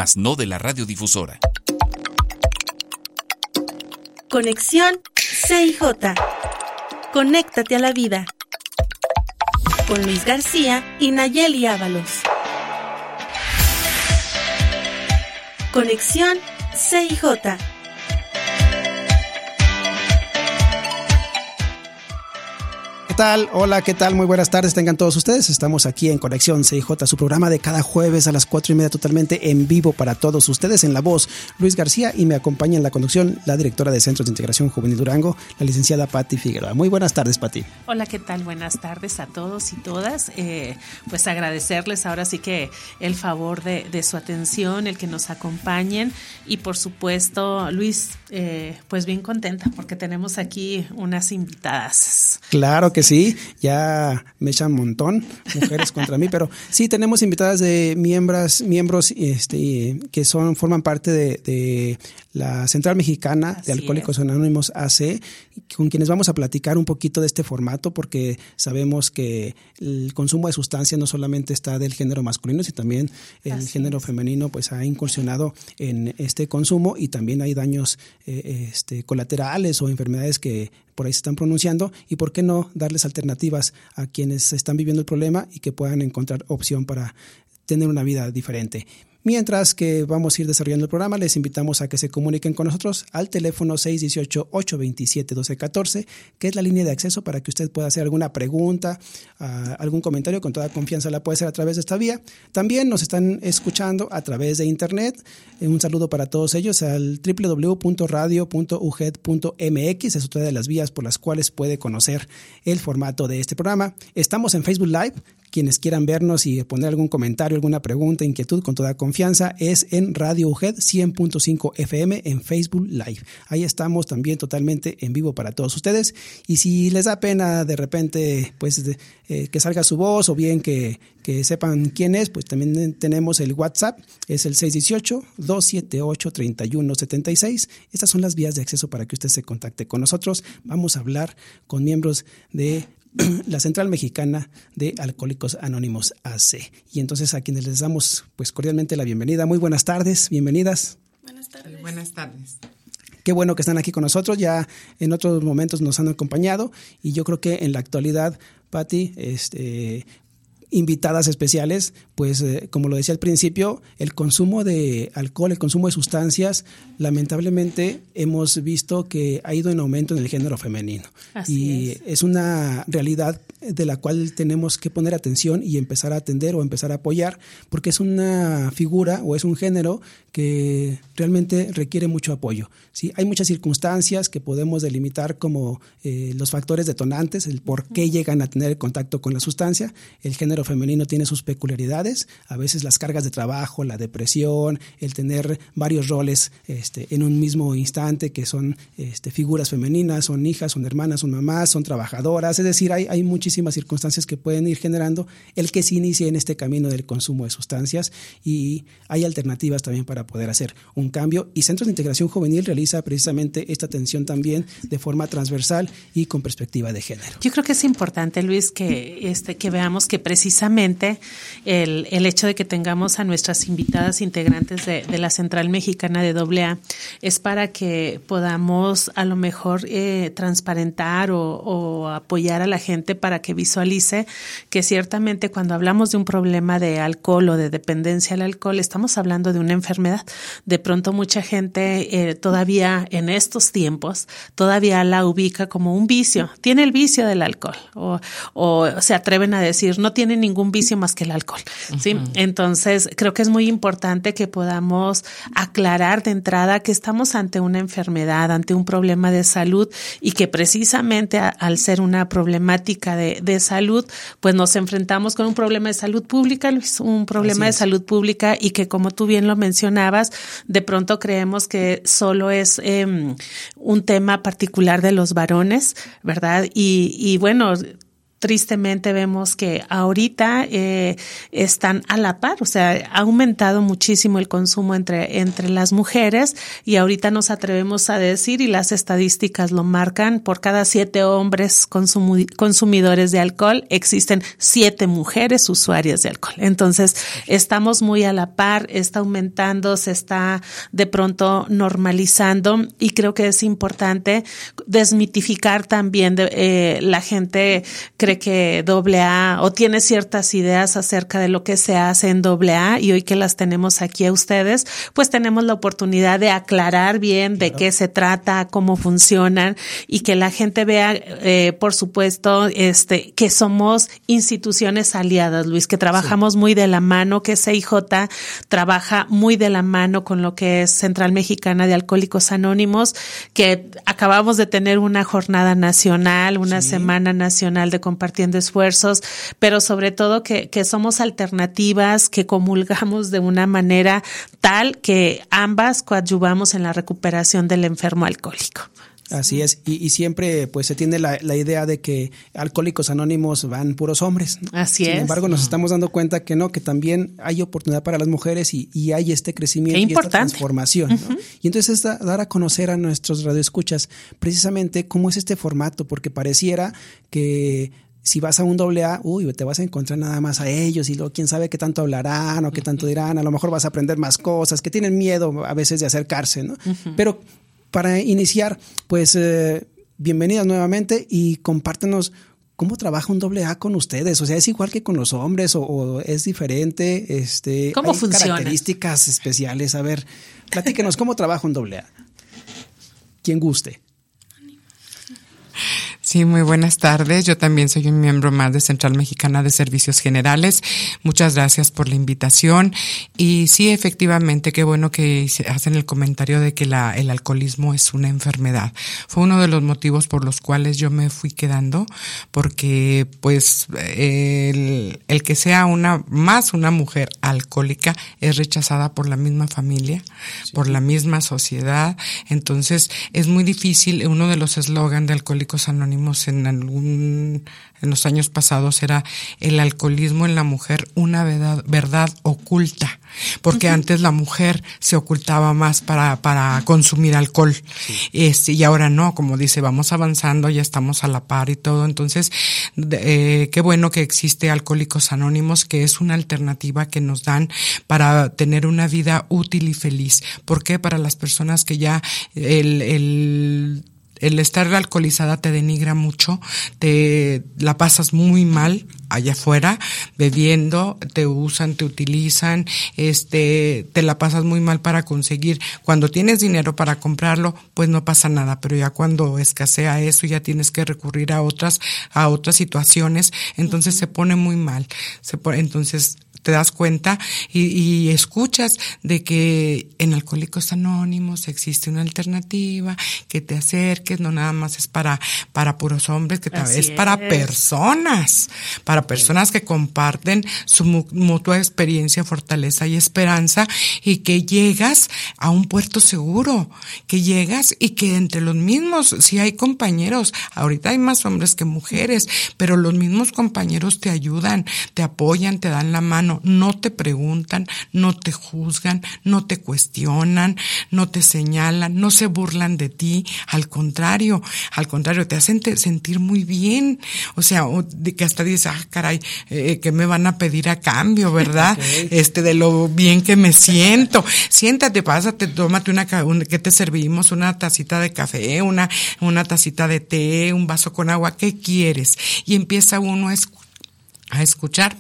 mas no de la radiodifusora. Conexión CIJ. Conéctate a la vida. Con Luis García y Nayeli Ábalos. Conexión CIJ. ¿Qué tal? Hola, ¿qué tal? Muy buenas tardes, tengan todos ustedes. Estamos aquí en Conexión CIJ, su programa de cada jueves a las 4:30, totalmente en vivo para todos ustedes. En la voz, Luis García, y me acompaña en la conducción la directora de Centros de Integración Juvenil Durango, la licenciada Pati Figueroa. Muy buenas tardes, Pati. Hola, ¿qué tal? Buenas tardes a todos y todas. Pues agradecerles ahora sí que el favor de su atención, el que nos acompañen, y por supuesto, Luis, pues bien contenta porque tenemos aquí unas invitadas. Claro que sí, ya me echan un montón, mujeres contra mí, pero sí tenemos invitadas de miembros que forman parte de la Central Mexicana de Alcohólicos Anónimos AC, con quienes vamos a platicar un poquito de este formato, porque sabemos que el consumo de sustancias no solamente está del género masculino, sino también el género femenino pues ha incursionado en este consumo, y también hay daños colaterales o enfermedades que por ahí se están pronunciando, y por qué no darles alternativas a quienes están viviendo el problema y que puedan encontrar opción para tener una vida diferente. Mientras que vamos a ir desarrollando el programa, les invitamos a que se comuniquen con nosotros al teléfono 618-827-1214, que es la línea de acceso para que usted pueda hacer alguna pregunta, algún comentario. Con toda confianza la puede hacer a través de esta vía. También nos están escuchando a través de internet. Un saludo para todos ellos al www.radio.uged.mx. Es otra de las vías por las cuales puede conocer el formato de este programa. Estamos en Facebook Live. Quienes quieran vernos y poner algún comentario, alguna pregunta, inquietud, con toda confianza, es en Radio UGED 100.5 FM en Facebook Live. Ahí estamos también totalmente en vivo para todos ustedes. Y si les da pena de repente pues que salga su voz, o bien que sepan quién es, pues también tenemos el WhatsApp, es el 618-278-3176. Estas son las vías de acceso para que usted se contacte con nosotros. Vamos a hablar con miembros de la Central Mexicana de Alcohólicos Anónimos AC. Y entonces a quienes les damos pues cordialmente la bienvenida. Muy buenas tardes, bienvenidas. Buenas tardes. Buenas tardes. Qué bueno que están aquí con nosotros. Ya en otros momentos nos han acompañado, y yo creo que en la actualidad, Pati, invitadas especiales, pues como lo decía al principio, el consumo de alcohol, el consumo de sustancias, lamentablemente hemos visto que ha ido en aumento en el género femenino. Así es una realidad de la cual tenemos que poner atención y empezar a atender o empezar a apoyar, porque es una figura o es un género que realmente requiere mucho apoyo. ¿Sí? Hay muchas circunstancias que podemos delimitar como los factores detonantes, el por qué llegan a tener contacto con la sustancia. El género femenino tiene sus peculiaridades, a veces las cargas de trabajo, la depresión, el tener varios roles en un mismo instante, que son figuras femeninas, son hijas, son hermanas, son mamás, son trabajadoras, es decir, hay muchísimas circunstancias que pueden ir generando el que se inicie en este camino del consumo de sustancias, y hay alternativas también para poder hacer un cambio, y Centros de Integración Juvenil realiza precisamente esta atención también de forma transversal y con perspectiva de género. Yo creo que es importante, Luis, que veamos que precisamente el hecho de que tengamos a nuestras invitadas integrantes de la Central Mexicana de AA es para que podamos a lo mejor transparentar o apoyar a la gente para que visualice que ciertamente cuando hablamos de un problema de alcohol o de dependencia al alcohol, estamos hablando de una enfermedad. De pronto mucha gente todavía en estos tiempos todavía la ubica como un vicio. Tiene el vicio del alcohol o se atreven a decir no tiene ningún vicio más que el alcohol. ¿Sí? Entonces creo que es muy importante que podamos aclarar de entrada que estamos ante una enfermedad, ante un problema de salud, y que precisamente al ser una problemática de salud, pues nos enfrentamos con un problema de salud pública, Luis, un problema de salud pública, y que como tú bien lo mencionabas, de pronto creemos que solo es un tema particular de los varones, ¿verdad? Y bueno, tristemente vemos que ahorita están a la par, o sea, ha aumentado muchísimo el consumo entre las mujeres, y ahorita nos atrevemos a decir, y las estadísticas lo marcan, por cada 7 hombres consumidores de alcohol, existen 7 mujeres usuarias de alcohol. Entonces, estamos muy a la par, está aumentando, se está de pronto normalizando, y creo que es importante desmitificar también. La gente cree que AA o tiene ciertas ideas acerca de lo que se hace en AA, y hoy que las tenemos aquí a ustedes, pues tenemos la oportunidad de aclarar bien de qué se trata, cómo funcionan, y que la gente vea, por supuesto, que somos instituciones aliadas, Luis, que trabajamos muy de la mano, que CIJ trabaja muy de la mano con lo que es Central Mexicana de Alcohólicos Anónimos, que acabamos de tener una jornada nacional, una semana nacional de compartiendo esfuerzos, pero sobre todo que somos alternativas, que comulgamos de una manera tal que ambas coadyuvamos en la recuperación del enfermo alcohólico. Así es, y siempre pues se tiene la idea de que Alcohólicos Anónimos van puros hombres, ¿no? Así es. Sin embargo, nos estamos dando cuenta que no, que también hay oportunidad para las mujeres y hay este crecimiento y esta transformación, ¿no? Y entonces es dar a conocer a nuestros radioescuchas precisamente cómo es este formato, porque pareciera que si vas a un AA, te vas a encontrar nada más a ellos, y luego quién sabe qué tanto hablarán o qué tanto dirán, a lo mejor vas a aprender más cosas, que tienen miedo a veces de acercarse, ¿no? Pero para iniciar, pues bienvenidas nuevamente, y compártenos cómo trabaja un AA con ustedes. O sea, ¿es igual que con los hombres o es diferente? ¿Cómo ¿hay funciona? Características especiales? A ver, platíquenos cómo trabaja un AA. Quien guste. Sí, muy buenas tardes. Yo también soy un miembro más de Central Mexicana de Servicios Generales. Muchas gracias por la invitación. Y sí, efectivamente, qué bueno que hacen el comentario de que el alcoholismo es una enfermedad. Fue uno de los motivos por los cuales yo me fui quedando, porque pues el que sea una mujer alcohólica es rechazada por la misma familia, por la misma sociedad. Entonces es muy difícil. Uno de los eslogans de Alcohólicos Anónimos en los años pasados era: el alcoholismo en la mujer, una verdad oculta, porque antes la mujer se ocultaba más para consumir alcohol, y ahora no, como dice, vamos avanzando, ya estamos a la par y todo. Entonces qué bueno que existe Alcohólicos Anónimos, que es una alternativa que nos dan para tener una vida útil y feliz. ¿Por qué? Para las personas que ya el estar alcoholizada te denigra mucho, te la pasas muy mal allá afuera, bebiendo, te usan, te utilizan, te la pasas muy mal para conseguir. Cuando tienes dinero para comprarlo, pues no pasa nada, pero ya cuando escasea eso, ya tienes que recurrir a otras situaciones, entonces se pone muy mal. Entonces te das cuenta y escuchas de que en Alcohólicos Anónimos existe una alternativa, que te acerques, no nada más es para puros hombres, que es para personas que comparten su mutua experiencia, fortaleza y esperanza, y que llegas a un puerto seguro, que llegas y que entre los mismos, si hay compañeros, ahorita hay más hombres que mujeres, pero los mismos compañeros te ayudan, te apoyan, te dan la mano. No te preguntan, no te juzgan, no te cuestionan, no te señalan, no se burlan de ti, al contrario, te hacen sentir muy bien. O sea, de que hasta dices, caray, ¿qué me van a pedir a cambio, verdad? Okay. De lo bien que me siento. Siéntate, pásate, tómate ¿qué te servimos? Una tacita de café, una tacita de té, un vaso con agua, ¿qué quieres? Y empieza uno a escuchar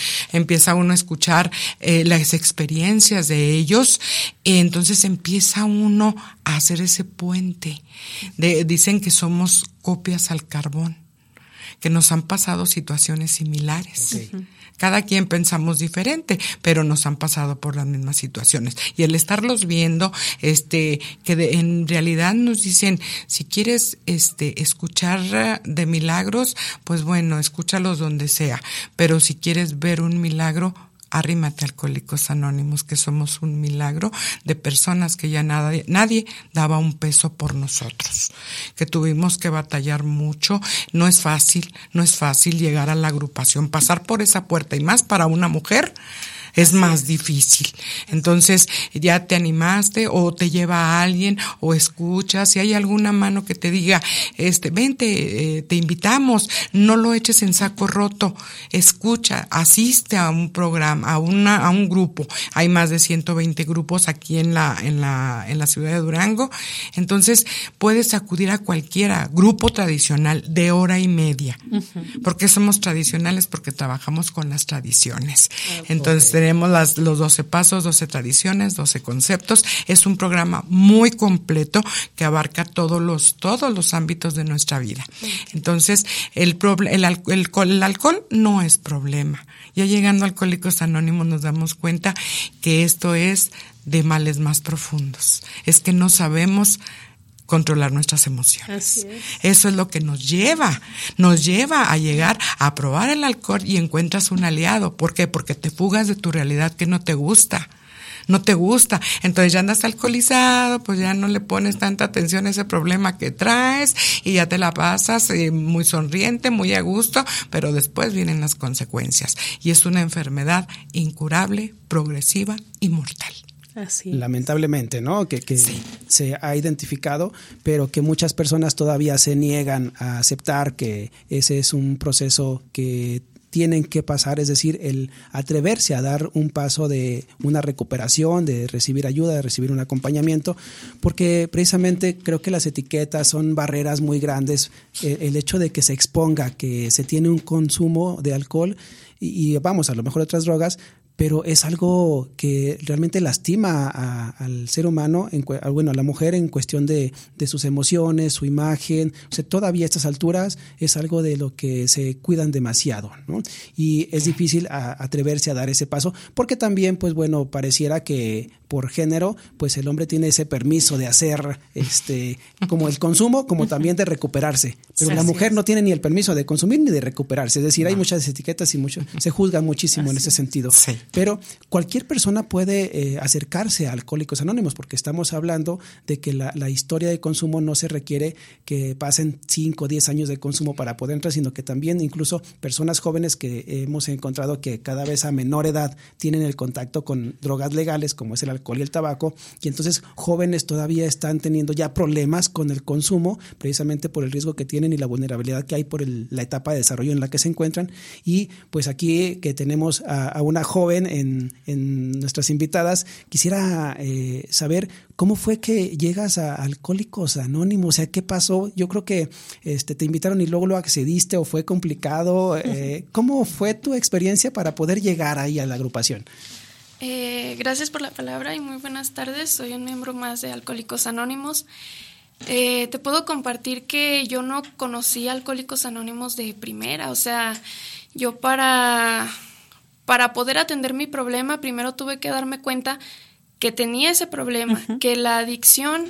las experiencias de ellos, entonces empieza uno a hacer ese puente. Dicen que somos copias al carbón, que nos han pasado situaciones similares. Okay. Cada quien pensamos diferente, pero nos han pasado por las mismas situaciones. Y el estarlos viendo, en realidad nos dicen, si quieres, escuchar de milagros, pues bueno, escúchalos donde sea. Pero si quieres ver un milagro, arrímate a Alcohólicos Anónimos, que somos un milagro de personas que ya nadie daba un peso por nosotros, que tuvimos que batallar mucho. No es fácil llegar a la agrupación, pasar por esa puerta, y más para una mujer es más difícil. Entonces, ya te animaste, o te lleva a alguien, o escuchas, si hay alguna mano que te diga, vente, te invitamos, no lo eches en saco roto, escucha, asiste a un programa, a un grupo. Hay más de 120 grupos aquí en la ciudad de Durango. Entonces, puedes acudir a cualquiera, grupo tradicional de hora y media. Uh-huh. ¿Por qué somos tradicionales? Porque trabajamos con las tradiciones. Okay. Entonces, tenemos los 12 pasos, 12 tradiciones, 12 conceptos. Es un programa muy completo que abarca todos los ámbitos de nuestra vida. Entonces, el alcohol no es problema. Ya llegando a Alcohólicos Anónimos nos damos cuenta que esto es de males más profundos. Es que no sabemos controlar nuestras emociones. Así es. Eso es lo que nos lleva a llegar a probar el alcohol y encuentras un aliado. ¿Por qué? Porque te fugas de tu realidad que no te gusta. Entonces ya andas alcoholizado, pues ya no le pones tanta atención a ese problema que traes y ya te la pasas muy sonriente, muy a gusto, pero después vienen las consecuencias. Y es una enfermedad incurable, progresiva y mortal. Así. Lamentablemente, ¿no? Que sí, se ha identificado, pero que muchas personas todavía se niegan a aceptar que ese es un proceso que tienen que pasar, es decir, el atreverse a dar un paso de una recuperación, de recibir ayuda, de recibir un acompañamiento, porque precisamente creo que las etiquetas son barreras muy grandes. El hecho de que se exponga que se tiene un consumo de alcohol y vamos, a lo mejor otras drogas, pero es algo que realmente lastima al ser humano, a la mujer en cuestión de sus emociones, su imagen. O sea, todavía a estas alturas es algo de lo que se cuidan demasiado, ¿no? Y es difícil atreverse a dar ese paso, porque también, pues bueno, pareciera que por género, pues el hombre tiene ese permiso de hacer como el consumo, como también de recuperarse. Pero la mujer no tiene ni el permiso de consumir ni de recuperarse. Es decir, hay muchas etiquetas y se juzga muchísimo en ese sentido. Sí. Pero cualquier persona puede acercarse a Alcohólicos Anónimos, porque estamos hablando de que la historia de consumo no se requiere que pasen 5 o 10 años de consumo para poder entrar, sino que también incluso personas jóvenes que hemos encontrado que cada vez a menor edad tienen el contacto con drogas legales, como es el alcohol y el tabaco, y entonces jóvenes todavía están teniendo ya problemas con el consumo, precisamente por el riesgo que tienen y la vulnerabilidad que hay por la etapa de desarrollo en la que se encuentran. Y pues aquí que tenemos a una joven en nuestras invitadas, quisiera saber cómo fue que llegas a Alcohólicos Anónimos. O sea, ¿qué pasó? Yo creo que te invitaron y luego lo accediste, o fue complicado. ¿Cómo fue tu experiencia para poder llegar ahí a la agrupación? Gracias por la palabra y muy buenas tardes. Soy un miembro más de Alcohólicos Anónimos. Te puedo compartir que yo no conocí a Alcohólicos Anónimos de primera. O sea, yo para poder atender mi problema, primero tuve que darme cuenta que tenía ese problema, uh-huh, que la adicción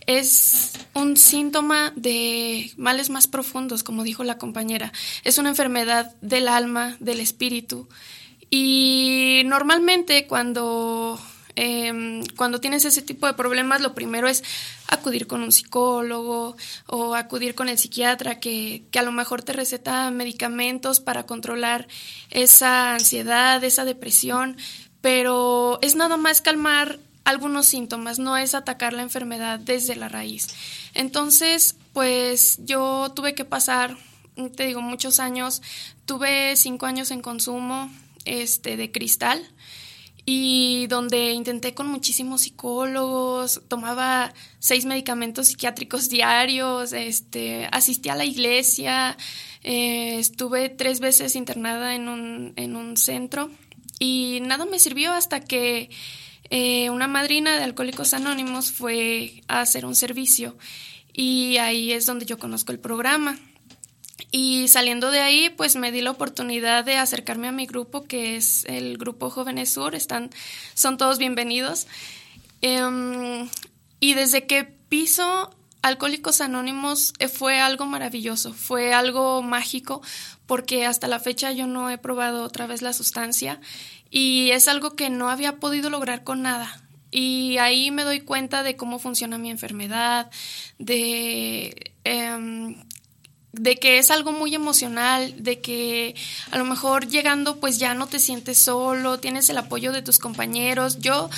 es un síntoma de males más profundos, como dijo la compañera. Es una enfermedad del alma, del espíritu. Y normalmente cuando tienes ese tipo de problemas, lo primero es acudir con un psicólogo o acudir con el psiquiatra que a lo mejor te receta medicamentos para controlar esa ansiedad, esa depresión, pero es nada más calmar algunos síntomas, no es atacar la enfermedad desde la raíz. Entonces, pues yo tuve que pasar, te digo, muchos años. Tuve 5 años en consumo de cristal, y donde intenté con muchísimos psicólogos, tomaba 6 medicamentos psiquiátricos diarios, asistí a la iglesia, estuve 3 veces internada en un centro, y nada me sirvió hasta que una madrina de Alcohólicos Anónimos fue a hacer un servicio, y ahí es donde yo conozco el programa. Y saliendo de ahí, pues me di la oportunidad de acercarme a mi grupo, que es el Grupo Jóvenes Sur. Son todos bienvenidos. Y desde que piso Alcohólicos Anónimos fue algo maravilloso, fue algo mágico, porque hasta la fecha yo no he probado otra vez la sustancia y es algo que no había podido lograr con nada. Y ahí me doy cuenta de cómo funciona mi enfermedad, de que es algo muy emocional, de que a lo mejor llegando pues ya no te sientes solo, tienes el apoyo de tus compañeros. Yo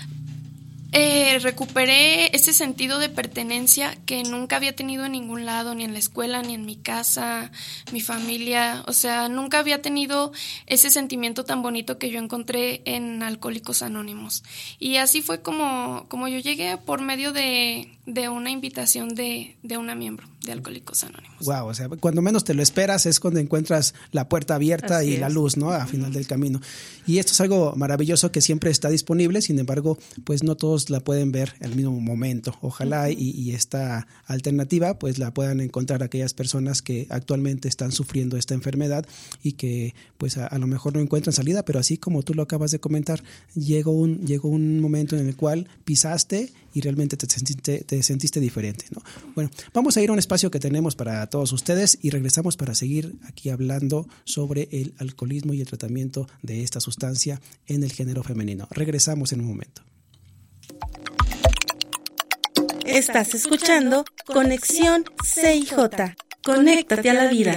recuperé ese sentido de pertenencia que nunca había tenido en ningún lado, ni en la escuela, ni en mi casa, mi familia. O sea, nunca había tenido ese sentimiento tan bonito que yo encontré en Alcohólicos Anónimos. Y así fue como yo llegué, por medio de una invitación de una miembro de Alcohólicos Anónimos. Wow, o sea, cuando menos te lo esperas es cuando encuentras la puerta abierta. Así y es. La luz, ¿no? Al final del camino. Y esto es algo maravilloso que siempre está disponible, sin embargo, pues no todos la pueden ver al mismo momento. Ojalá y esta alternativa pues la puedan encontrar aquellas personas que actualmente están sufriendo esta enfermedad y que pues a lo mejor no encuentran salida, pero así como tú lo acabas de comentar, llegó un momento en el cual pisaste y realmente te sentiste diferente, ¿no? Bueno, vamos a ir a un espacio que tenemos para todos ustedes y regresamos para seguir aquí hablando sobre el alcoholismo y el tratamiento de esta sustancia en el género femenino. Regresamos en un momento. Estás escuchando Conexión CIJ. Conéctate a la vida.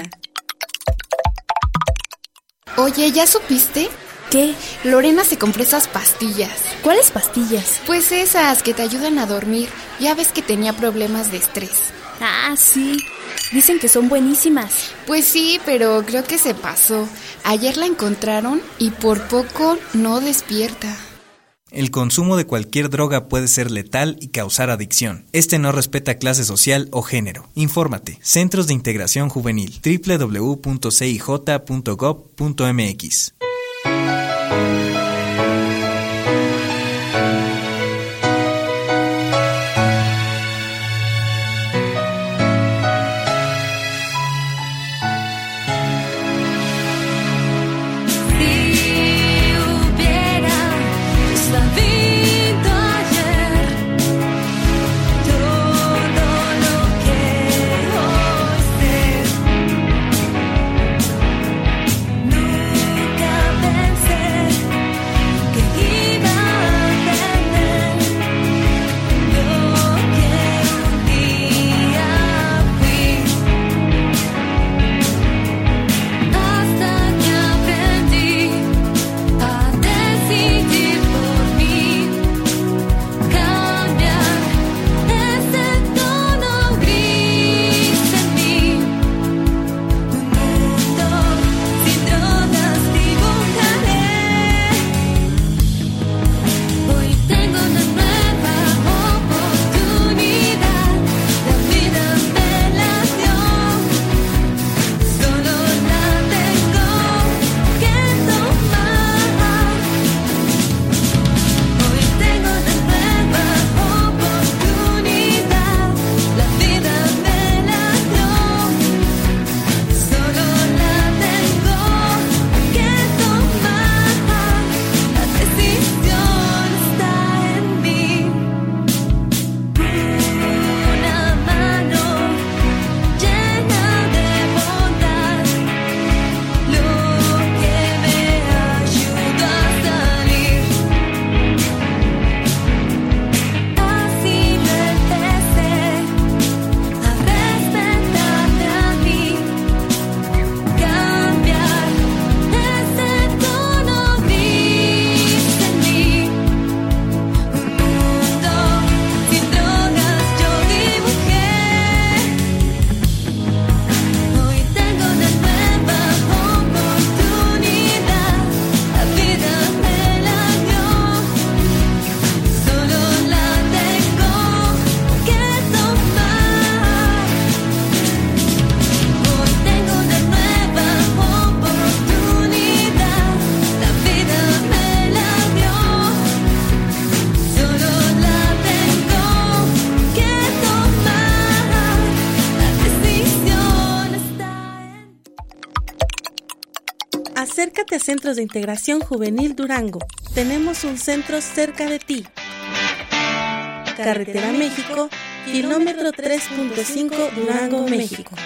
Oye, ¿ya supiste? ¿Qué? Lorena se compró esas pastillas. ¿Cuáles pastillas? Pues esas que te ayudan a dormir. Ya ves que tenía problemas de estrés. Ah, sí. Dicen que son buenísimas. Pues sí, pero creo que se pasó. Ayer la encontraron y por poco no despierta. El consumo de cualquier droga puede ser letal y causar adicción. Este no respeta clase social o género. Infórmate. Centros de Integración Juvenil. www.cij.gov.mx. Acércate a Centros de Integración Juvenil Durango. Tenemos un centro cerca de ti. Carretera México, kilómetro 3.5 Durango, México.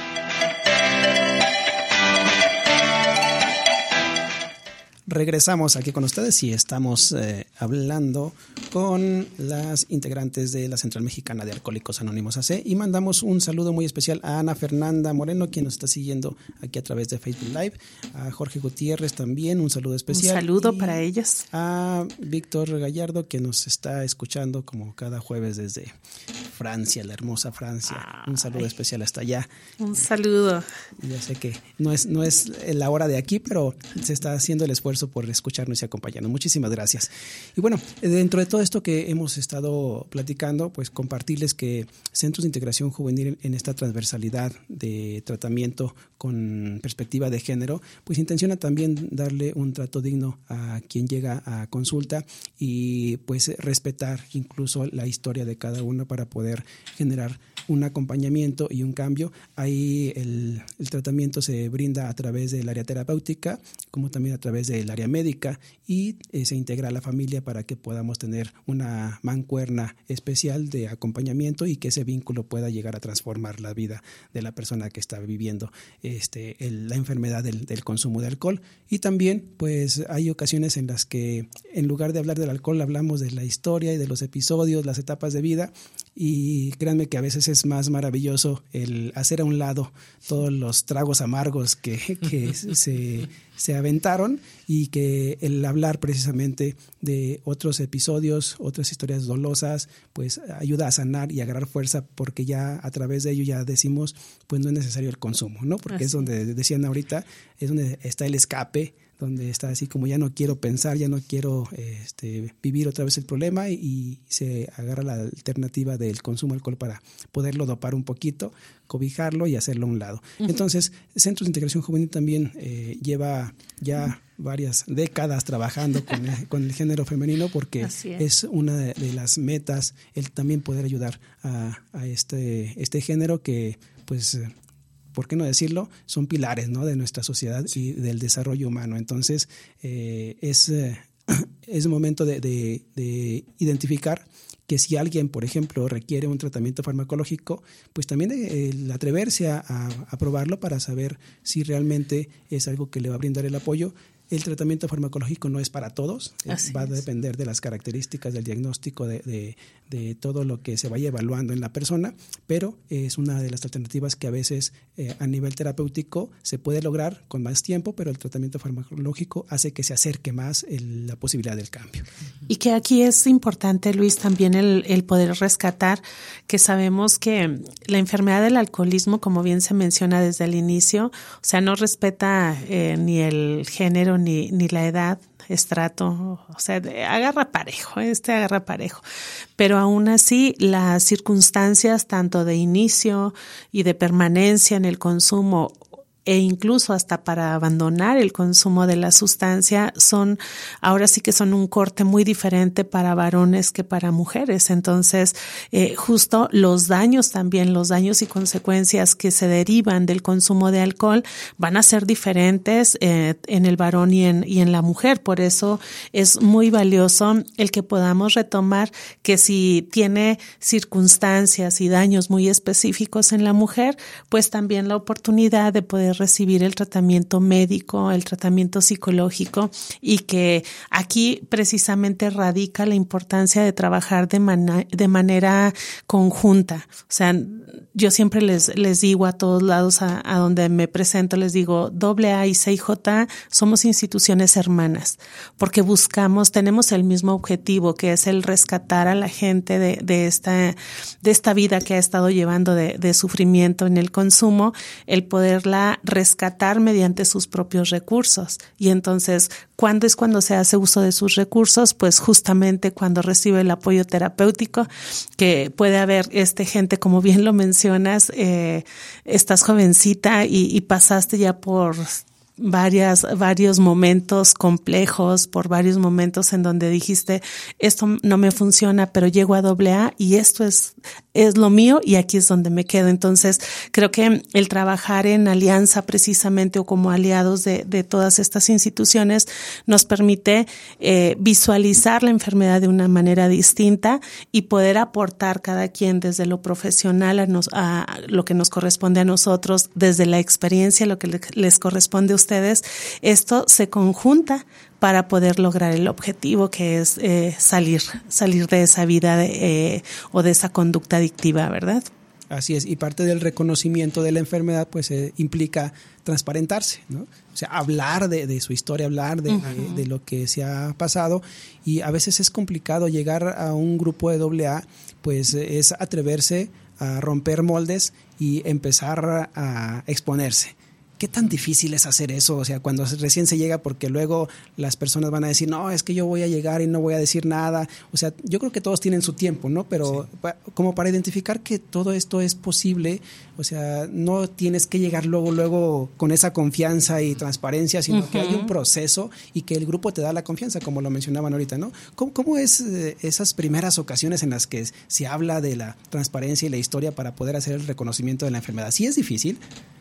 Regresamos aquí con ustedes y estamos hablando con las integrantes de la Central Mexicana de Alcohólicos Anónimos AC y mandamos un saludo muy especial a Ana Fernanda Moreno, quien nos está siguiendo aquí a través de Facebook Live, a Jorge Gutiérrez también, un saludo especial. Un saludo para ellos. A Víctor Gallardo, que nos está escuchando como cada jueves desde Francia, la hermosa Francia. Un saludo especial hasta allá. Un saludo. Ya sé que no es la hora de aquí, pero se está haciendo el esfuerzo por escucharnos y acompañarnos. Muchísimas gracias. Y bueno, dentro de todo esto que hemos estado platicando, pues compartirles que Centros de Integración Juvenil en esta transversalidad de tratamiento con perspectiva de género, pues intenciona también darle un trato digno a quien llega a consulta y pues respetar incluso la historia de cada uno para poder generar un acompañamiento y un cambio. Ahí el tratamiento se brinda a través del área terapéutica, como también a través del área médica, y se integra a la familia para que podamos tener una mancuerna especial de acompañamiento y que ese vínculo pueda llegar a transformar la vida de la persona que está viviendo la enfermedad del consumo de alcohol. Y también pues hay ocasiones en las que en lugar de hablar del alcohol hablamos de la historia y de los episodios, las etapas de vida, y créanme que a veces es más maravilloso el hacer a un lado todos los tragos amargos que se aventaron, y que el hablar precisamente de otros episodios, otras historias dolosas, pues ayuda a sanar y a agarrar fuerza, porque ya a través de ello ya decimos, pues no es necesario el consumo, ¿no? Porque es donde decían ahorita, es donde está el escape, donde está así como ya no quiero pensar, ya no quiero vivir otra vez el problema, y se agarra la alternativa del consumo de alcohol para poderlo dopar un poquito, cobijarlo y hacerlo a un lado. Uh-huh. Entonces, Centros de Integración Juvenil también lleva ya varias décadas trabajando con el género femenino, porque es una de las metas el también poder ayudar a este género que, pues, ¿por qué no decirlo? Son pilares, ¿no?, de nuestra sociedad y del desarrollo humano. Entonces, es momento de identificar que si alguien, por ejemplo, requiere un tratamiento farmacológico, pues también el atreverse a probarlo para saber si realmente es algo que le va a brindar el apoyo. El tratamiento farmacológico no es para todos, va a depender de las características del diagnóstico, de todo lo que se vaya evaluando en la persona, pero es una de las alternativas que a veces a nivel terapéutico se puede lograr con más tiempo, pero el tratamiento farmacológico hace que se acerque más la posibilidad del cambio. Y que aquí es importante, Luis, también el poder rescatar que sabemos que la enfermedad del alcoholismo, como bien se menciona desde el inicio, o sea, no respeta ni el género ni la edad, estrato, o sea, agarra parejo, agarra parejo. Pero aún así, las circunstancias tanto de inicio y de permanencia en el consumo, e incluso hasta para abandonar el consumo de la sustancia, ahora sí que son un corte muy diferente para varones que para mujeres. Entonces, justo los daños y consecuencias que se derivan del consumo de alcohol van a ser diferentes en el varón y en la mujer. Por eso es muy valioso el que podamos retomar que si tiene circunstancias y daños muy específicos en la mujer, pues también la oportunidad de poder recibir el tratamiento médico, el tratamiento psicológico, y que aquí precisamente radica la importancia de trabajar de manera conjunta. O sea, yo siempre les digo a todos lados a donde me presento, les digo, AA y CIJ somos instituciones hermanas, porque tenemos el mismo objetivo, que es el rescatar a la gente de esta vida que ha estado llevando de sufrimiento en el consumo, el poderla rescatar mediante sus propios recursos. Y entonces, ¿cuándo es cuando se hace uso de sus recursos? Pues justamente cuando recibe el apoyo terapéutico, que puede haber gente, como bien lo mencionas, estás jovencita y pasaste ya por varios momentos complejos, por varios momentos en donde dijiste, esto no me funciona, pero llego a AA y esto es lo mío y aquí es donde me quedo. Entonces, creo que el trabajar en alianza precisamente o como aliados de todas estas instituciones nos permite visualizar la enfermedad de una manera distinta y poder aportar cada quien desde lo profesional a lo que nos corresponde a nosotros, desde la experiencia, lo que les corresponde a ustedes. Esto se conjunta para poder lograr el objetivo, que es salir de esa vida o de esa conducta adictiva, ¿verdad? Así es, y parte del reconocimiento de la enfermedad pues implica transparentarse, ¿no? O sea, hablar de su historia, hablar de lo que se ha pasado, y a veces es complicado llegar a un grupo de AA, pues es atreverse a romper moldes y empezar a exponerse. ¿Qué tan difícil es hacer eso? O sea, cuando recién se llega, porque luego las personas van a decir, no, es que yo voy a llegar y no voy a decir nada. O sea, yo creo que todos tienen su tiempo, ¿no? Pero sí, como para identificar que todo esto es posible, o sea, no tienes que llegar luego con esa confianza y transparencia, sino que hay un proceso y que el grupo te da la confianza, como lo mencionaban ahorita, ¿no? ¿Cómo es esas primeras ocasiones en las que se habla de la transparencia y la historia para poder hacer el reconocimiento de la enfermedad? ¿Sí es difícil?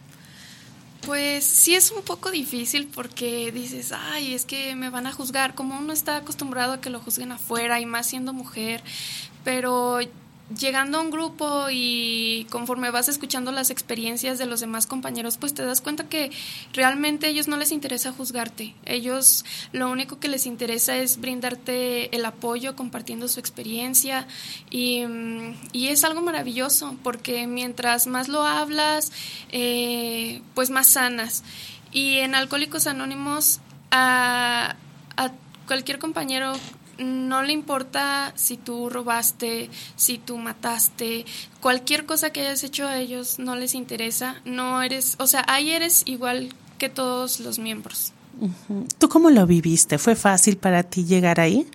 Pues sí es un poco difícil porque dices, ay, es que me van a juzgar, como uno está acostumbrado a que lo juzguen afuera y más siendo mujer, pero llegando a un grupo y conforme vas escuchando las experiencias de los demás compañeros, pues te das cuenta que realmente a ellos no les interesa juzgarte. Ellos lo único que les interesa es brindarte el apoyo, compartiendo su experiencia, y es algo maravilloso porque mientras más lo hablas, pues más sanas. Y en Alcohólicos Anónimos a cualquier compañero no le importa si tú robaste, si tú mataste, cualquier cosa que hayas hecho, a ellos no les interesa. No eres, o sea, ahí eres igual que todos los miembros. ¿Tú cómo lo viviste? ¿Fue fácil para ti llegar ahí?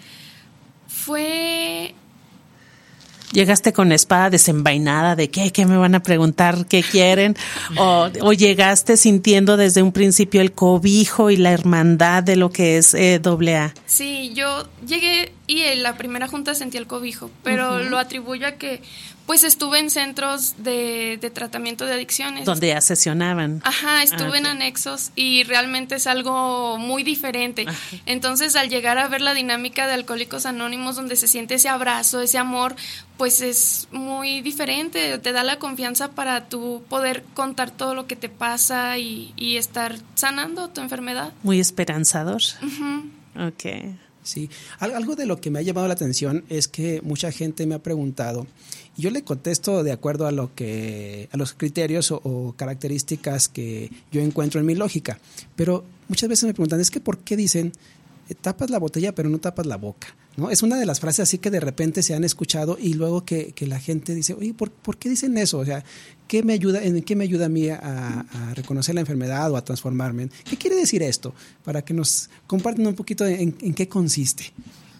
¿Llegaste con espada desenvainada de qué me van a preguntar, qué quieren? ¿O llegaste sintiendo desde un principio el cobijo y la hermandad de lo que es AA? Sí, yo llegué y en la primera junta sentí el cobijo, pero lo atribuyo a que pues estuve en centros de tratamiento de adicciones. Donde ya sesionaban. Ajá, estuve en anexos y realmente es algo muy diferente. Ajá. Entonces, al llegar a ver la dinámica de Alcohólicos Anónimos, donde se siente ese abrazo, ese amor, pues es muy diferente. Te da la confianza para tú poder contar todo lo que te pasa y estar sanando tu enfermedad. Muy esperanzador. Uh-huh. Okay. Sí, algo de lo que me ha llamado la atención es que mucha gente me ha preguntado, y yo le contesto de acuerdo a los criterios o características que yo encuentro en mi lógica, pero muchas veces me preguntan, es que ¿por qué dicen tapas la botella pero no tapas la boca? ¿No? Es una de las frases así que de repente se han escuchado y luego que la gente dice, oye, ¿por qué dicen eso? O sea, ¿en qué me ayuda a mí a reconocer la enfermedad o a transformarme? ¿Qué quiere decir esto? Para que nos compartan un poquito en qué consiste.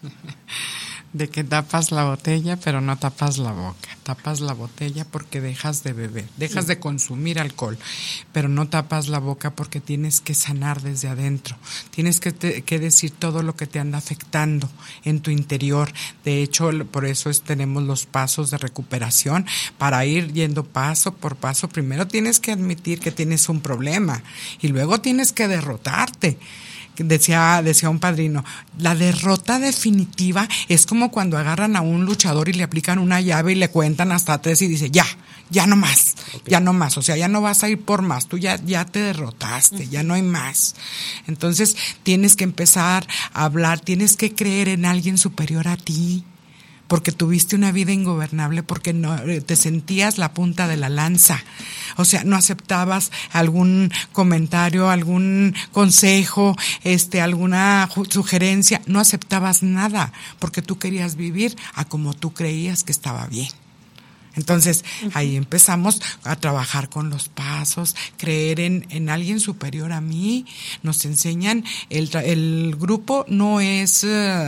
De que tapas la botella, pero no tapas la boca. Tapas la botella porque dejas de beber, dejas de consumir alcohol, pero no tapas la boca porque tienes que sanar desde adentro. Tienes que decir todo lo que te anda afectando en tu interior. De hecho, por eso tenemos los pasos de recuperación, para ir yendo paso por paso. Primero tienes que admitir que tienes un problema y luego tienes que derrotarte. Decía un padrino, la derrota definitiva es como cuando agarran a un luchador y le aplican una llave y le cuentan hasta 3 y dice, ya no más, okay. Ya no más, o sea, ya no vas a ir por más, tú ya te derrotaste, ya no hay más. Entonces tienes que empezar a hablar, tienes que creer en alguien superior a ti, porque tuviste una vida ingobernable, porque no te sentías la punta de la lanza. O sea, no aceptabas algún comentario, algún consejo, alguna sugerencia, no aceptabas nada, porque tú querías vivir a como tú creías que estaba bien. Entonces, ahí empezamos a trabajar con los pasos, creer en alguien superior a mí. Nos enseñan, el grupo es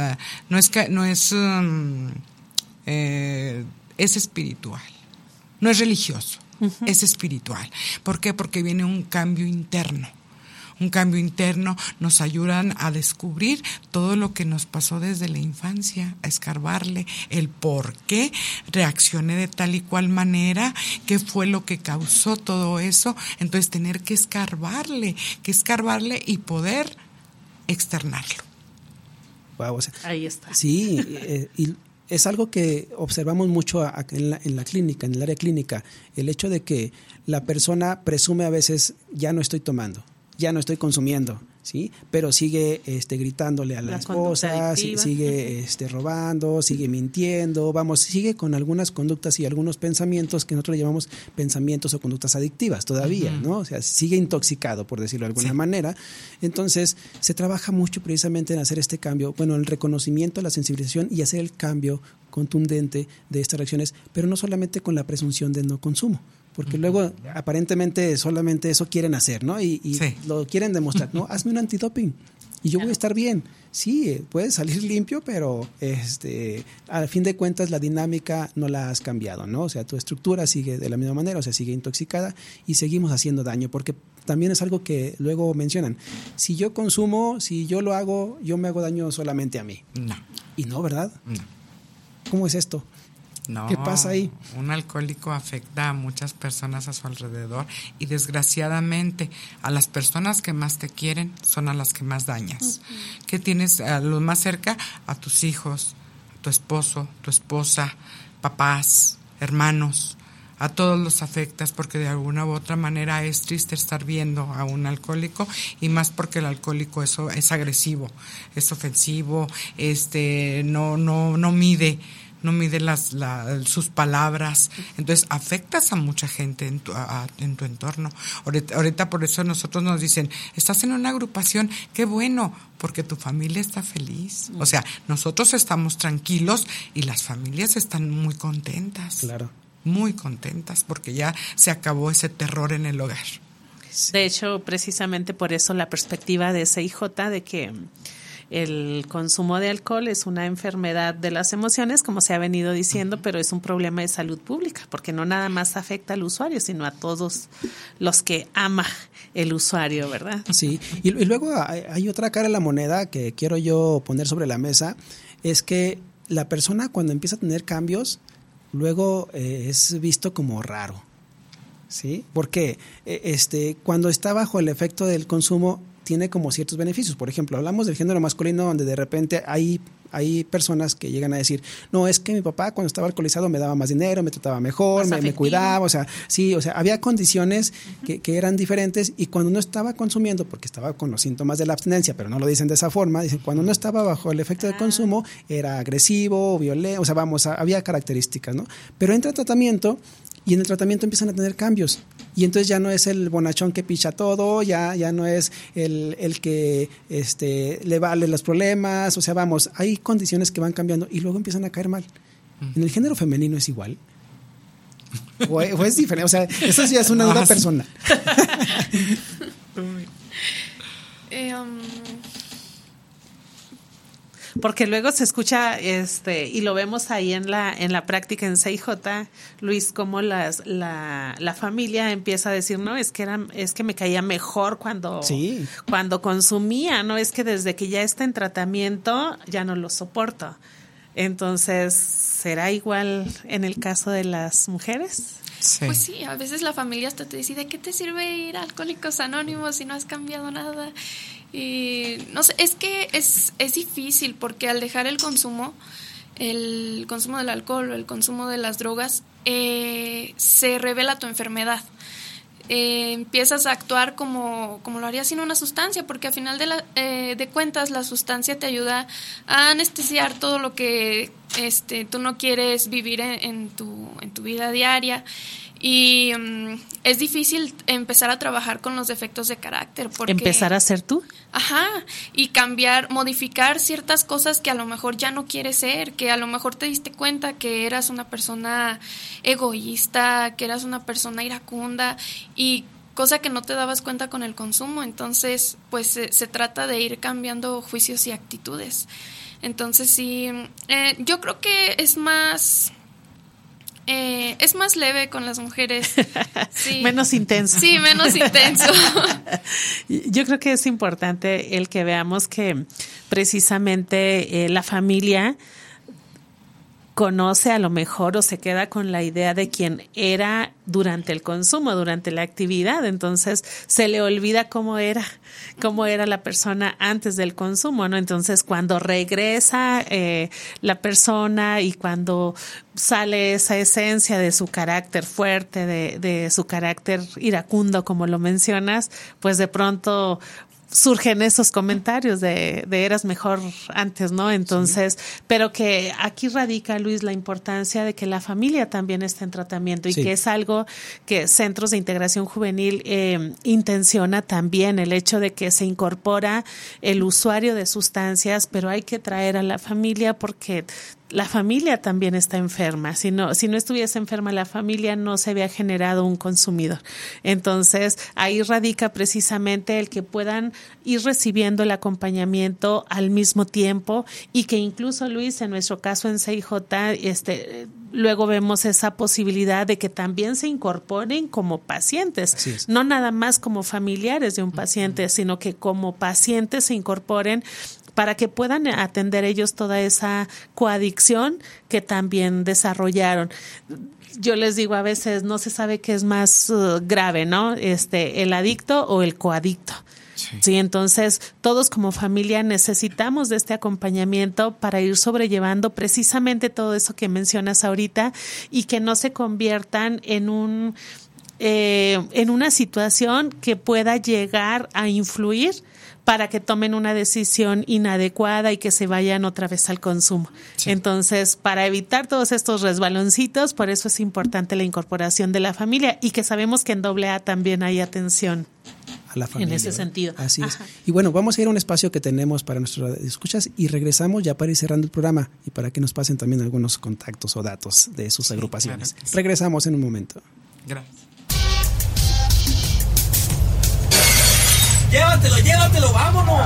espiritual, no es religioso, es espiritual. ¿Por qué? Porque viene un cambio interno. un cambio interno, nos ayudan a descubrir todo lo que nos pasó desde la infancia, a escarbarle el por qué reaccioné de tal y cual manera, qué fue lo que causó todo eso. Entonces tener que escarbarle y poder externarlo. Wow, o sea, ahí está. Sí, y es algo que observamos mucho en la clínica, en el área clínica, el hecho de que la persona presume a veces, ya no estoy tomando, ya no estoy consumiendo, ¿sí? Pero sigue gritándole a la esposa, sigue robando, sigue mintiendo, sigue con algunas conductas y algunos pensamientos que nosotros le llamamos pensamientos o conductas adictivas todavía, ¿no? O sea, sigue intoxicado, por decirlo de alguna manera. Entonces, se trabaja mucho precisamente en hacer este cambio, el reconocimiento, la sensibilización y hacer el cambio contundente de estas reacciones, pero no solamente con la presunción de no consumo, porque luego aparentemente solamente eso quieren hacer, ¿no? Y lo quieren demostrar, ¿no? Hazme un antidoping y yo voy a estar bien. Sí, puedes salir limpio, pero al fin de cuentas la dinámica no la has cambiado, ¿no? O sea, tu estructura sigue de la misma manera, o sea, sigue intoxicada y seguimos haciendo daño, porque también es algo que luego mencionan. Si yo consumo, si yo lo hago, yo me hago daño solamente a mí. No. Y no, ¿verdad? No. ¿Cómo es esto? No, ¿qué pasa ahí? Un alcohólico afecta a muchas personas a su alrededor y desgraciadamente a las personas que más te quieren son a las que más dañas. Uh-huh. ¿Qué tienes a lo más cerca? A tus hijos, a tu esposo, tu esposa, papás, hermanos. A todos los afectas porque de alguna u otra manera es triste estar viendo a un alcohólico y más porque el alcohólico es agresivo, es ofensivo, no mide sus palabras, entonces afectas a mucha gente en tu entorno. Ahorita por eso nosotros nos dicen, estás en una agrupación, qué bueno, porque tu familia está feliz. O sea, nosotros estamos tranquilos y las familias están muy contentas. Claro. Muy contentas porque ya se acabó ese terror en el hogar. De hecho, precisamente por eso la perspectiva de CIJ de que el consumo de alcohol es una enfermedad de las emociones, como se ha venido diciendo, pero es un problema de salud pública, porque no nada más afecta al usuario, sino a todos los que ama el usuario, ¿verdad? Sí, y luego hay otra cara de la moneda que quiero yo poner sobre la mesa, es que la persona cuando empieza a tener cambios, luego es visto como raro, ¿sí? Porque cuando está bajo el efecto del consumo tiene como ciertos beneficios. Por ejemplo, hablamos del género masculino donde de repente hay personas que llegan a decir, no, es que mi papá cuando estaba alcoholizado me daba más dinero, me trataba mejor, me cuidaba, o sea, sí, o sea, había condiciones que eran diferentes y cuando no estaba consumiendo, porque estaba con los síntomas de la abstinencia, pero no lo dicen de esa forma, dicen cuando no estaba bajo el efecto del consumo era agresivo, violento, o sea, había características, ¿no? Pero entra tratamiento y en el tratamiento empiezan a tener cambios y entonces ya no es el bonachón que picha todo, ya no es el que le vale los problemas, o sea, hay condiciones que van cambiando y luego empiezan a caer mal. En el género femenino es igual. O es diferente, o sea, eso ya es una duda personal. Porque luego se escucha y lo vemos ahí en la práctica en CIJ, Luis, cómo la familia empieza a decir, no, es que me caía mejor cuando consumía, no, es que desde que ya está en tratamiento ya no lo soporto. Entonces, ¿será igual en el caso de las mujeres? Sí. Pues sí, a veces la familia hasta te dice, ¿de qué te sirve ir a Alcohólicos Anónimos si no has cambiado nada? Y no sé, es que es difícil porque al dejar el consumo del alcohol o el consumo de las drogas, se revela tu enfermedad. Empiezas a actuar como lo harías sin una sustancia, porque al final de cuentas la sustancia te ayuda a anestesiar todo lo que tú no quieres vivir en tu vida diaria. Y es difícil empezar a trabajar con los defectos de carácter. Porque, ¿empezar a ser tú? Ajá, y modificar ciertas cosas que a lo mejor ya no quieres ser, que a lo mejor te diste cuenta que eras una persona egoísta, que eras una persona iracunda, y cosa que no te dabas cuenta con el consumo. Entonces, pues se trata de ir cambiando juicios y actitudes. Entonces, sí, yo creo que es más Es más leve con las mujeres. Sí. Menos intenso. Sí, menos intenso. Yo creo que es importante el que veamos que precisamente la familia conoce a lo mejor o se queda con la idea de quién era durante el consumo, durante la actividad. Entonces se le olvida cómo era la persona antes del consumo, ¿no? Entonces cuando regresa la persona y cuando sale esa esencia de su carácter fuerte, de su carácter iracundo, como lo mencionas, pues de pronto surgen esos comentarios de eras mejor antes, ¿no? Entonces, sí. Pero que aquí radica, Luis, la importancia de que la familia también esté en tratamiento y sí. Que es algo que Centros de Integración Juvenil intenciona también, el hecho de que se incorpora el usuario de sustancias, pero hay que traer a la familia porque la familia también está enferma. Si no estuviese enferma la familia, no se había generado un consumidor. Entonces, ahí radica precisamente el que puedan ir recibiendo el acompañamiento al mismo tiempo y que incluso, Luis, en nuestro caso en CIJ, luego vemos esa posibilidad de que también se incorporen como pacientes, no nada más como familiares de un paciente, sino que como pacientes se incorporen para que puedan atender ellos toda esa coadicción que también desarrollaron. Yo les digo, a veces no se sabe qué es más grave, ¿no? El adicto o el coadicto. Sí, entonces todos como familia necesitamos de este acompañamiento para ir sobrellevando precisamente todo eso que mencionas ahorita y que no se conviertan en una situación que pueda llegar a influir para que tomen una decisión inadecuada y que se vayan otra vez al consumo. Sí. Entonces, para evitar todos estos resbaloncitos, por eso es importante la incorporación de la familia y que sabemos que en AA también hay atención a la familia, en ese sentido. Así es. Y bueno, vamos a ir a un espacio que tenemos para nuestras escuchas y regresamos ya para ir cerrando el programa y para que nos pasen también algunos contactos o datos de sus agrupaciones. Claro, sí. Regresamos en un momento. Gracias. Llévatelo, vámonos.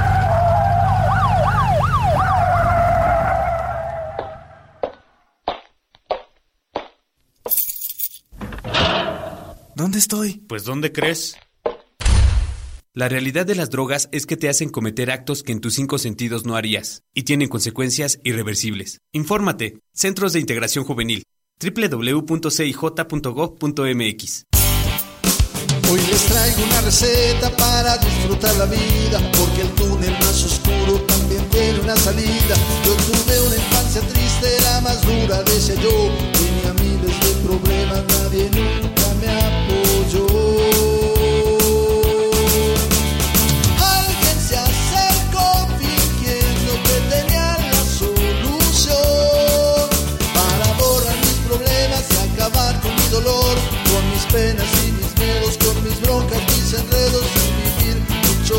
¿Dónde estoy? Pues, ¿dónde crees? La realidad de las drogas es que te hacen cometer actos que en tus 5 sentidos no harías y tienen consecuencias irreversibles. Infórmate. Centros de Integración Juvenil. www.cij.gov.mx. Hoy les traigo una receta para disfrutar la vida, porque el túnel más oscuro también tiene una salida. Yo tuve una infancia triste, la más dura, decía yo. Tenía miles de problemas, nadie nunca me apoyó. Alguien se acercó fingiendo que tenía la solución para borrar mis problemas y acabar con mi dolor, con mis penas y mis miedos, con mis broncas, mis enredos, y vivir mucho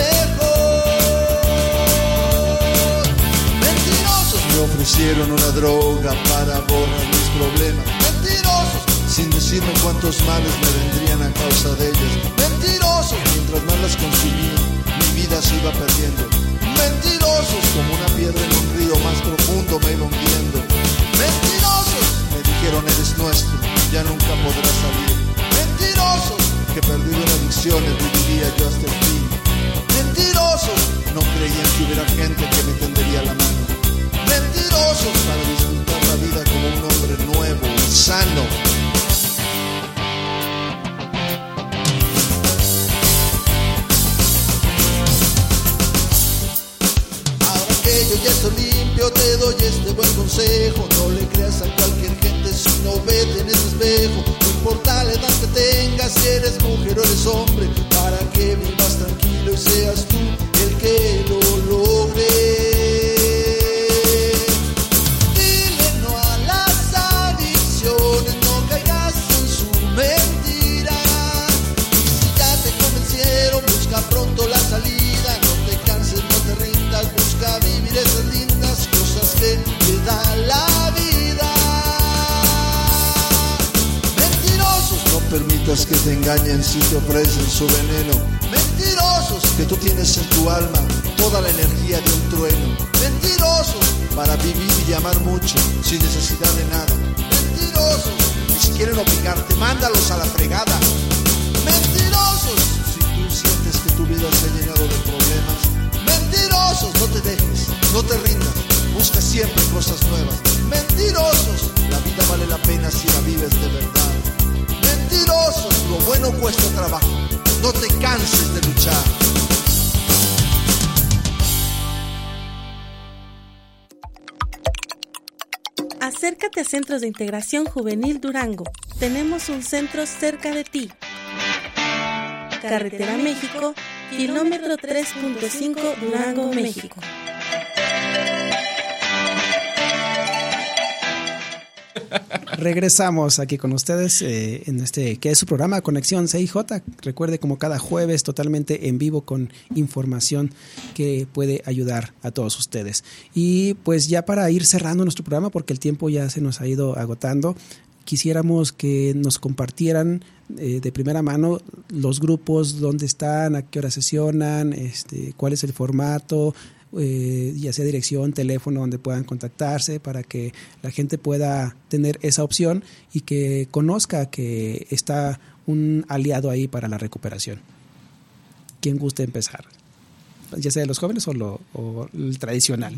mejor. Mentirosos me ofrecieron una droga para borrar mis problemas. Mentirosos, sin decirme cuántos males me vendrían a causa de ellos. Mentirosos, mientras más las consumía, mi vida se iba perdiendo. Mentirosos, como una piedra en un río más profundo me iba hundiendo. Mentirosos, me dijeron eres nuestro, ya nunca podrás salir. Mentirosos, que perdido en adicciones viviría yo hasta el fin. Mentirosos, no creían que hubiera gente que me tendería la mano. Mentirosos, para disfrutar la vida como un hombre nuevo y sano. Ahora que yo ya estoy limpio, te doy este buen consejo. No le creas a cualquier gente, sino vete en ese espejo. No importa la edad que tengas, si eres mujer o eres hombre, para que vivas tranquilo y seas tú el que lo logre. Dile no a las adicciones, no caigas en su mentira. Y si ya te convencieron, busca pronto la salida. No te canses, no te rindas, busca vivir esas lindas cosas que te da la vida. No permitas que te engañen si te ofrecen su veneno. Mentirosos, que tú tienes en tu alma toda la energía de un trueno. Mentirosos, para vivir y amar mucho sin necesidad de nada. Mentirosos, quieren obligarte, mándalos a la fregada. Mentirosos, si tú sientes que tu vida se ha llenado de problemas. Mentirosos, no te dejes, no te rindas, busca siempre cosas nuevas. Mentirosos, la vida vale la pena si la vives de verdad. Mentirosos, lo bueno cuesta trabajo, no te canses de luchar. Acércate a Centros de Integración Juvenil Durango. Tenemos un centro cerca de ti. Carretera México, kilómetro 3.5, Durango, México. Regresamos aquí con ustedes en que es su programa Conexión CIJ. Recuerde, como cada jueves, totalmente en vivo con información que puede ayudar a todos ustedes. Y pues ya para ir cerrando nuestro programa, porque el tiempo ya se nos ha ido agotando, quisiéramos que nos compartieran de primera mano los grupos, dónde están, a qué hora sesionan, cuál es el formato, ya sea dirección, teléfono, donde puedan contactarse para que la gente pueda tener esa opción y que conozca que está un aliado ahí para la recuperación. ¿Quién gusta empezar? Ya sea de los jóvenes o el tradicional.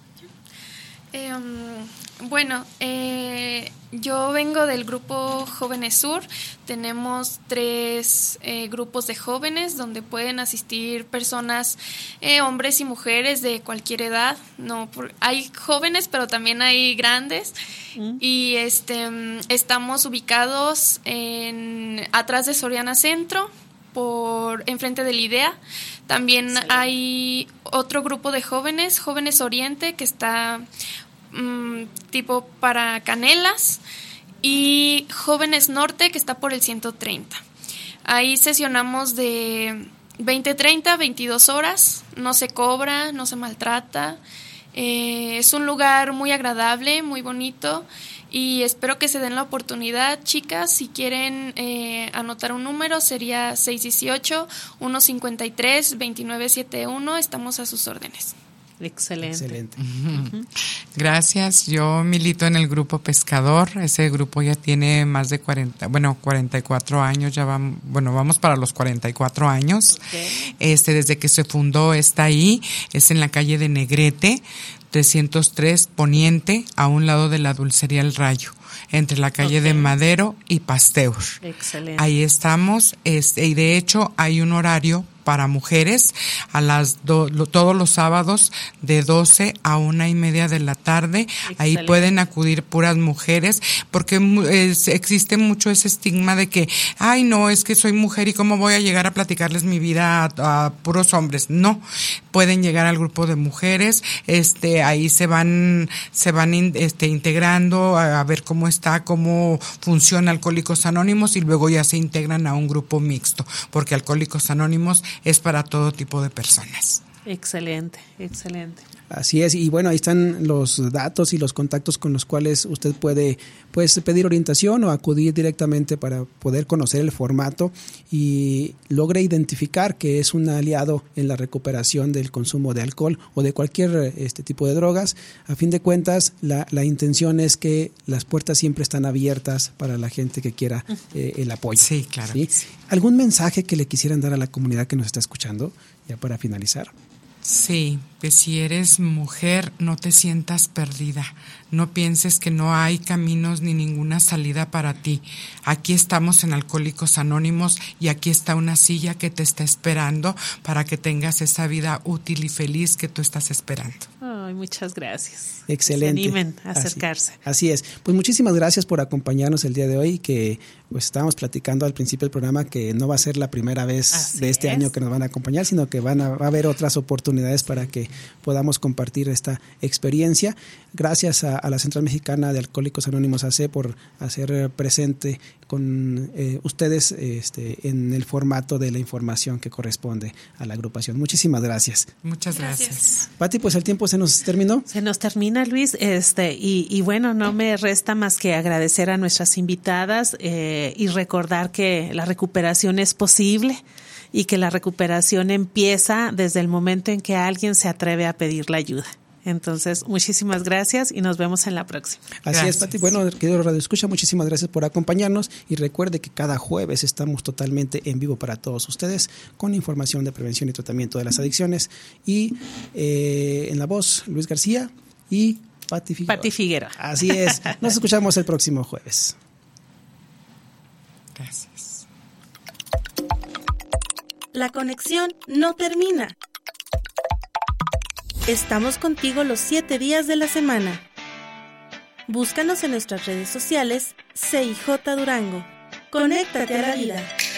Bueno, yo vengo del grupo Jóvenes Sur. Tenemos 3 grupos de jóvenes donde pueden asistir personas, hombres y mujeres de cualquier edad. Hay jóvenes, pero también hay grandes. Y estamos ubicados atrás de Soriana Centro, enfrente del IDEA. También hay otro grupo de jóvenes, Jóvenes Oriente, que está tipo para Canelas, y Jóvenes Norte, que está por el 130. Ahí sesionamos de 20:30, 22 horas, no se cobra, no se maltrata. Es un lugar muy agradable, muy bonito, y espero que se den la oportunidad, chicas. Si quieren anotar un número, sería 618-153-2971. Estamos a sus órdenes. Excelente. Gracias. Yo milito en el grupo Pescador. Ese grupo ya tiene más de 44 años. Ya vamos para los 44 años. Okay. Desde que se fundó está ahí. Es en la calle de Negrete, 303 Poniente, a un lado de la Dulcería El Rayo, entre la calle de Madero y Pasteur. Excelente. Ahí estamos, y de hecho hay un horario para mujeres todos los sábados de 12 a 1:30 de la tarde. Excelente. Ahí pueden acudir puras mujeres, porque existe mucho ese estigma de que, ay, no, es que soy mujer y cómo voy a llegar a platicarles mi vida a puros hombres. No, pueden llegar al grupo de mujeres, ahí se van integrando a ver cómo funciona Alcohólicos Anónimos, y luego ya se integran a un grupo mixto, porque Alcohólicos Anónimos es para todo tipo de personas. Excelente. Así es, y bueno, ahí están los datos y los contactos con los cuales usted puede pedir orientación o acudir directamente para poder conocer el formato y logre identificar que es un aliado en la recuperación del consumo de alcohol o de cualquier tipo de drogas. A fin de cuentas, la intención es que las puertas siempre están abiertas para la gente que quiera el apoyo. Sí, claro. ¿Sí? ¿Algún mensaje que le quisieran dar a la comunidad que nos está escuchando, ya para finalizar? Sí, que si eres mujer no te sientas perdida, no pienses que no hay caminos ni ninguna salida para ti. Aquí estamos en Alcohólicos Anónimos y aquí está una silla que te está esperando para que tengas esa vida útil y feliz que tú estás esperando. Ay, muchas gracias. Excelente. Se animen a acercarse. Así es. Pues muchísimas gracias por acompañarnos el día de hoy, que pues estábamos platicando al principio del programa que no va a ser la primera vez de este año que nos van a acompañar, sino que va a haber otras oportunidades para que podamos compartir esta experiencia. Gracias a la Central Mexicana de Alcohólicos Anónimos AC por hacer presente con ustedes en el formato de la información que corresponde a la agrupación. Muchísimas gracias. Muchas gracias. Pati, pues el tiempo se nos terminó. Se nos termina, Luis, y bueno, no me resta más que agradecer a nuestras invitadas y recordar que la recuperación es posible y que la recuperación empieza desde el momento en que alguien se atreve a pedir la ayuda. Entonces, muchísimas gracias y nos vemos en la próxima. Así es, Pati. Bueno, querido Radio Escucha, muchísimas gracias por acompañarnos y recuerde que cada jueves estamos totalmente en vivo para todos ustedes con información de prevención y tratamiento de las adicciones y en la voz Luis García y Pati Figueroa. Así es. Nos escuchamos el próximo jueves. Gracias. La conexión no termina. Estamos contigo los 7 días de la semana. Búscanos en nuestras redes sociales CIJ Durango. Conéctate a la vida.